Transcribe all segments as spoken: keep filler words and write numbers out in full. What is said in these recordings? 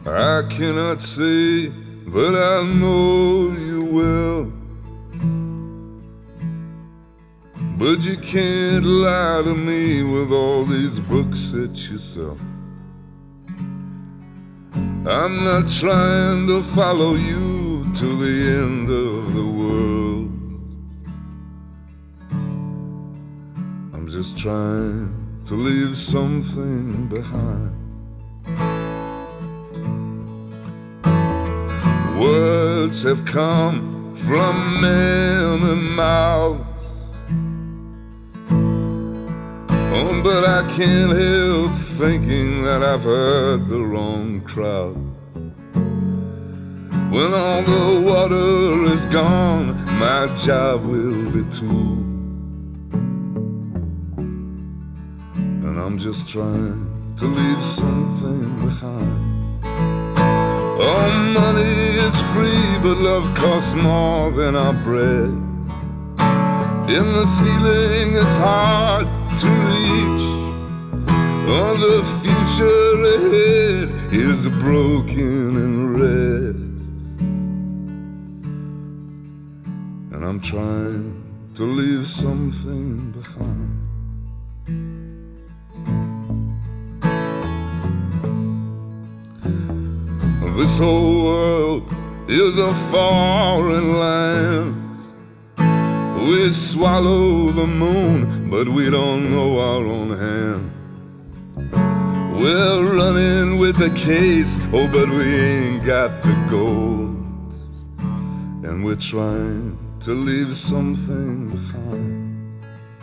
I cannot say that I know you well, but you can't lie to me with all these books that you sell. I'm not trying to follow you to the end of the world. I'm just trying to leave something behind. Words have come from many mouths, oh, but I can't help thinking that I've heard the wrong crowd. When all the water is gone, my job will be too. And I'm just trying to leave something behind. Oh, money is free, but love costs more than our bread. In the ceiling it's hard to reach. Oh, the future ahead is broken and red. And I'm trying to leave something behind. This whole world is a foreign land. We swallow the moon, but we don't know our own hand. We're running with the case, oh, but we ain't got the gold. And we're trying to leave something behind.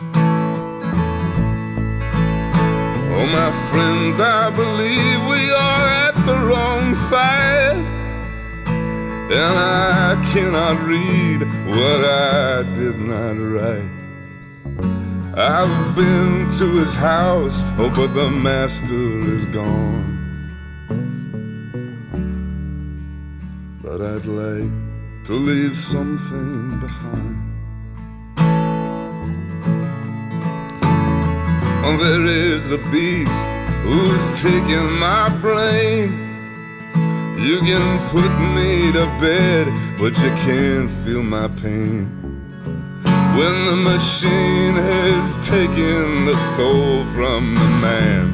Oh, my friends, I believe we are at the wrong fight, and I cannot read what I did not write. I've been to his house, oh, but the master is gone. But I'd like to leave something behind. Oh, there is a beast who's taking my brain. You can put me to bed, but you can't feel my pain. When the machine has taken the soul from the man,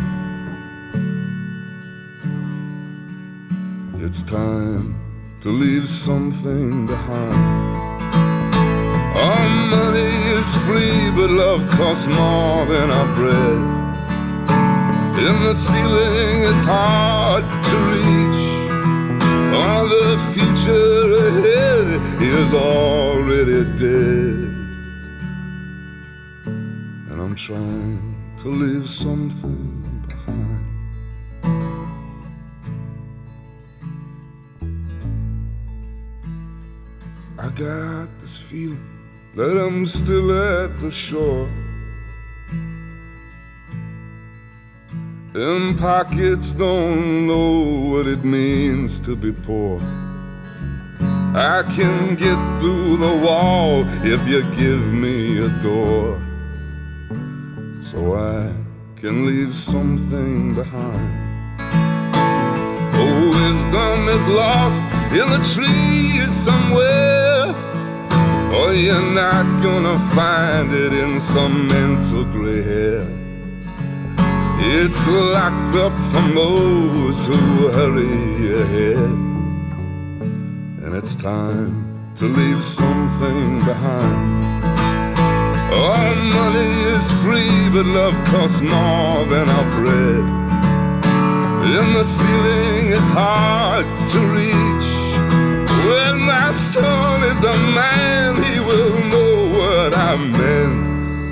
it's time to leave something behind. All money is free, but love costs more than our bread. In the ceiling it's hard to reach. All the future ahead is already dead. And I'm trying to leave something behind. I got this feeling that I'm still at the shore, and pockets don't know what it means to be poor. I can get through the wall if you give me a door, so I can leave something behind. Oh, wisdom is lost in the trees somewhere, or you're not gonna find it in some mental gray hair. It's locked up from those who hurry ahead, and it's time to leave something behind. All money is free, but love costs more than our bread. In the ceiling it's hard to reach. When my son is a man, he will know what I meant.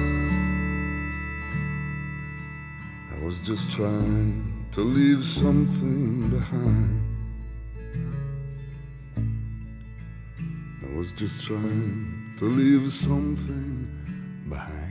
I was just trying to leave something behind. I was just trying to leave something behind.